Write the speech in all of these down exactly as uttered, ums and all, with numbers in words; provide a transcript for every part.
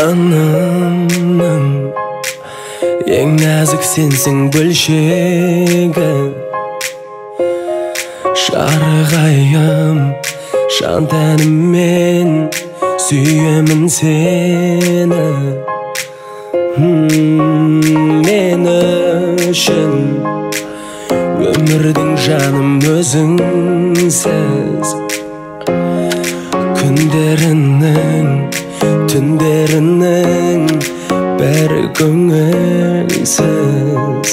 жанымның ең нәзік сенсің бөлшегі, шарығайым жан тәніммен сүйемін сені. Мен үшін өмірдің жаным өзіңсіз, күндерінің түндерінің бәрі көңілсіз.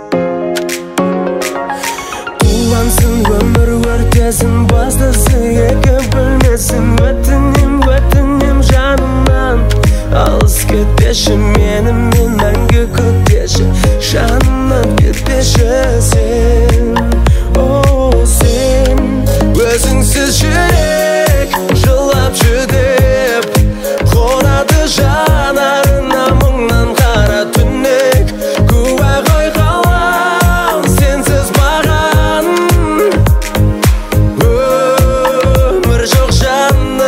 Туғансың өмір өртесін, бастысы екі бөлмесін. Өтінем, өтінем жанымнан алыс кетпеші, менімен мәңгі күтпеші, жанымнан кетпеші сен. О, сен өзіңсіз жүрек жылап жүдеп, қонады жанарына мұңнан қара түнек. Куә ғой қалам сенсіз маған, өмір жоқ жаным.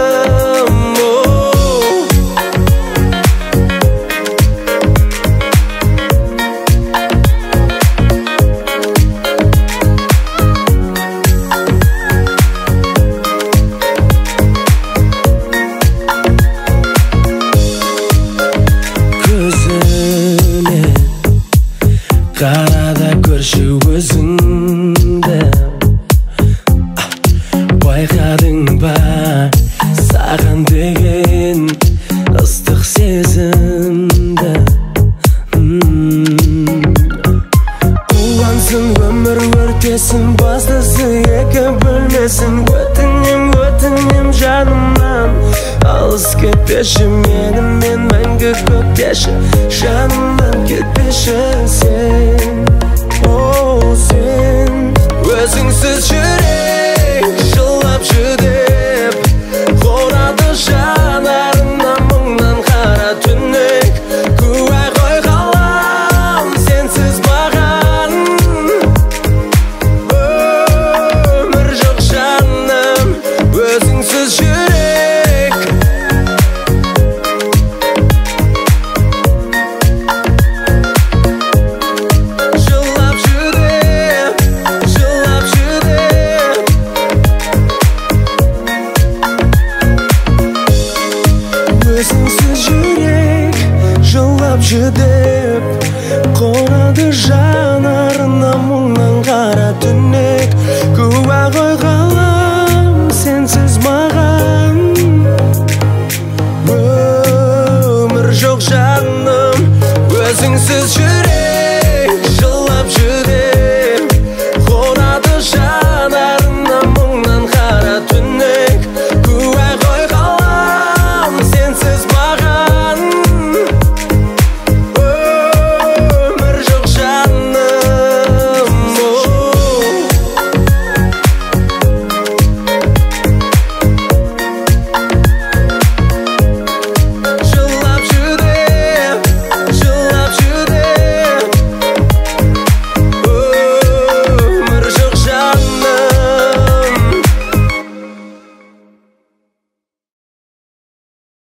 Көзіне қарада көрші өзіңді, байқадың ба саған деген ыстық сезімді. Туғансың өмір өртесін, бастысы екі бөлмесін. Өтінем, өтінем жанымнан алыс кетпеші, менімен мәңгі көктеші, жанымнан кетпеші сен. О, сен өзіңсіз жүрек жылап жүдеп, қонады жанарына мұңнан қара түнек. Куә ғой қалам сенсіз маған, өмір жоқ жаным. Өзіңсіз жүрек жылап жүдеп, жылап жүдеп. Өзіңсіз жүрек жылап жүдеп.